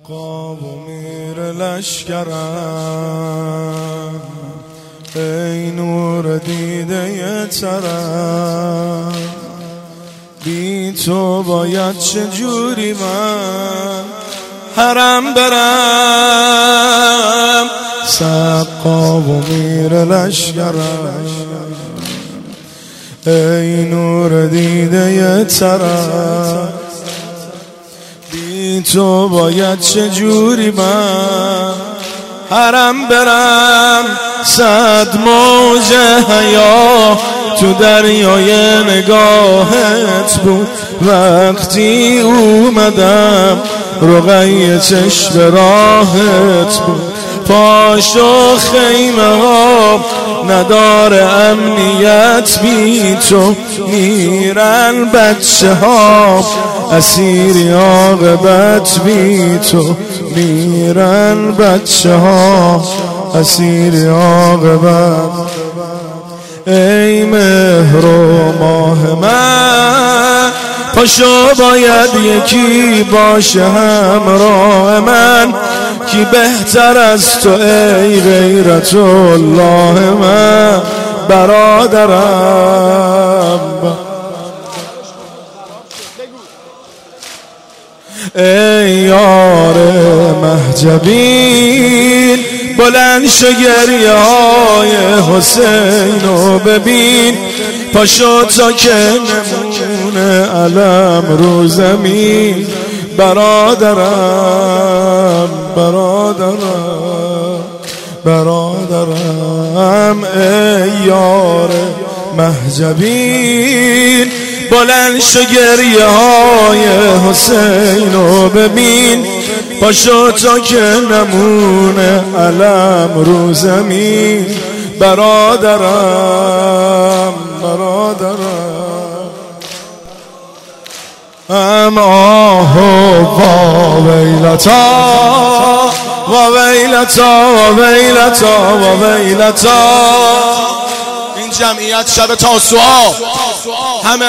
سقا و میر لشکرم، ای نور دیده ترم، بی تو باید چجوری من حرم برم. سقا و میر لشکرم، ای نور دیده ترم، بی تو باید چجوری من حرم برم. صد موج حیا تو دریای نگاهت بود وقتی اومدم، رقیه چشم راهت بود. پاش و خیمه ها نداره امنیت، بی تو میرن بچه ها اسیری عاقبت، بی تو میرن بچه ها اسیری عاقبت. ای مهر و ماه من، پاشو باید یکی باشه همراه من، کی بهتر از تو ای غیرت الله من برادرم. ای یار مهجبین، بلند شو گریه های حسینو ببین، پاشو تا که نمونه علم رو زمین برادرم، برادرم، برادرم. ای یار مهجبین، بلند شو گریه های حسینو ببین، پاشو تا که نمونه علم رو زمین برادرم، برادرم. آه و ویلتا و ویلتا و ویلتا و ویلتا. این جمعیت شب تاسوعا همه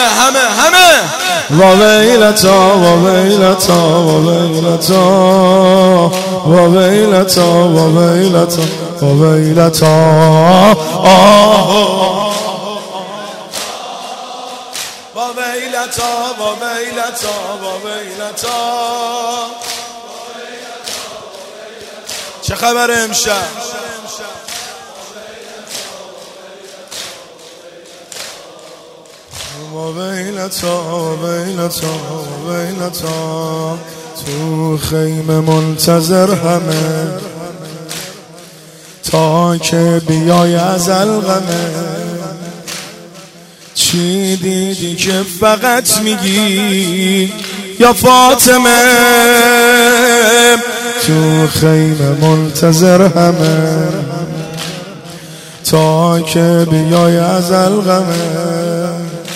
و ویلتا و ویلتا و ویلتا و ویلتا و ویلتا و ویلتا. آه و ویلتا و ویلتا و ویلتا. چه خبر امشب؟ و ویلتا و ویلتا و ویلتا. تو خیمه منتظر همه تا که بیای از الغمه، چی دیدی که فقط میگی یا فاطمه؟ تو خیمه منتظر همه تا که بیای از الغمه،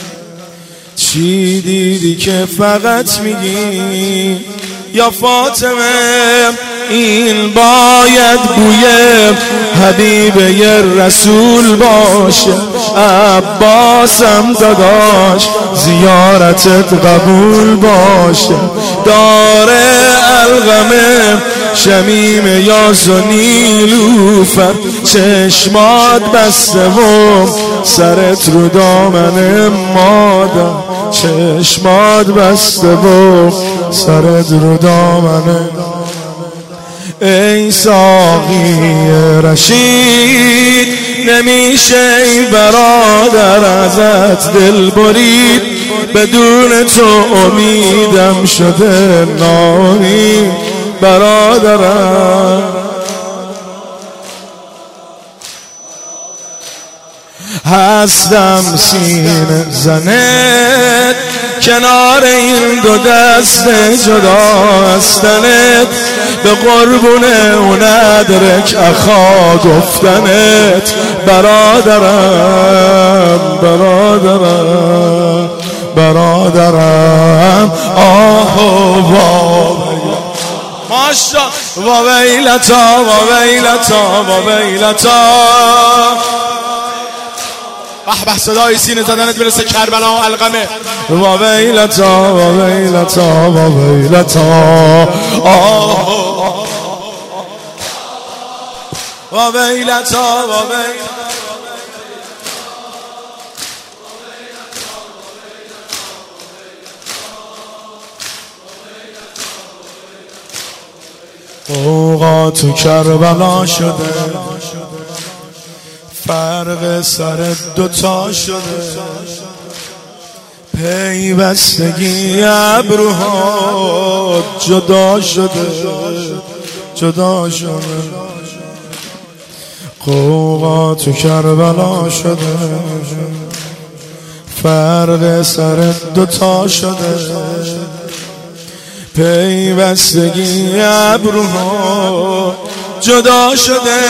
چی دیدی که فقط میگی یا فاطمه؟ این باید بوی حبیب ی رسول باشه، عباسم داداش زیارتت قبول باشه. داره الغمه شمیم یاس و نیلوفر، چشمات بسته و سرت رو دامن مادر، چشمات بسته و سرت رو دامن. ای ساقی رشید، نمیشه ای برادر ازت دل برید، بدون تو امیدم شده ناامید برادرم. هستم سینه زنت کنار این دو دست جدا هستنت، به قربون اون ادرک اخا گفتنت برادرم، برادرم، برادرم. آه و ماشا و ویلتا و ویلتا و ویلتا. به صدای سینه زدنت برسه کربلا و علقمه. و ویلتا و ویلتا و ویلتا. آه و ویلتا و اوقات تو کربلا شده، فرق سر دوتا شده، پیوستگی ابروها جدا شده، جدا شده. اوقات تو کربلا شده، فرق سر دوتا شده، پیوستگی ابروها جدا شده.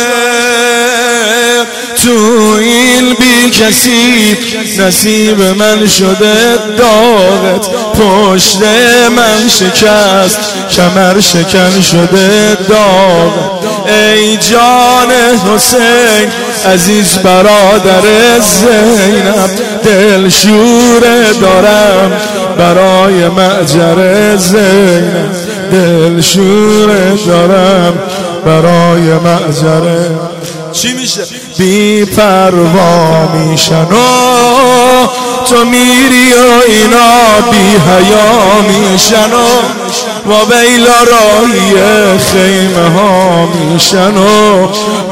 تو این بی کسی نصیب من شده، داغت پشت من شکست، کمر شکن شده داغ. ای جان حسین عزیز برادر زینب، دلشوره دارم برای معجر زینب، دلشوره دارم برای معجر. چی میشه؟ بی پروا میشن و تو میری و اینا بی حیا میشن و ویلا راهی خیمه ها میشن و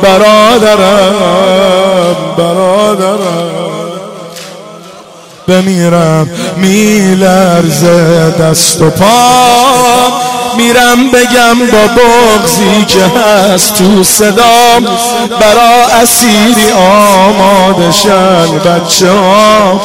برادرم بمیرم میلرزه دست و پا، میرم بگم با بغضی که هست تو صدام، برا اسیری آماده شن بچه ها.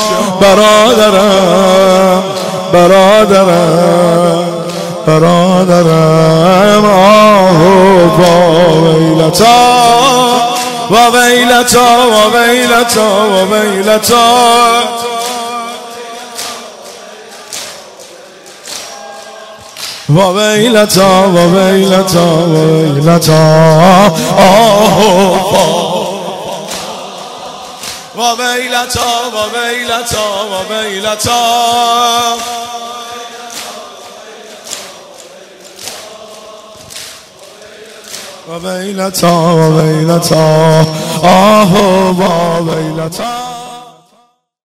برادرم آهو با ویلتا و ویلتا و ویلتا و ویلتا. و ویلتا و ویلتا و ویلتا آه و ویلتا و ویلتا و ویلتا و ویلتا و ویلتا آه و ویلتا.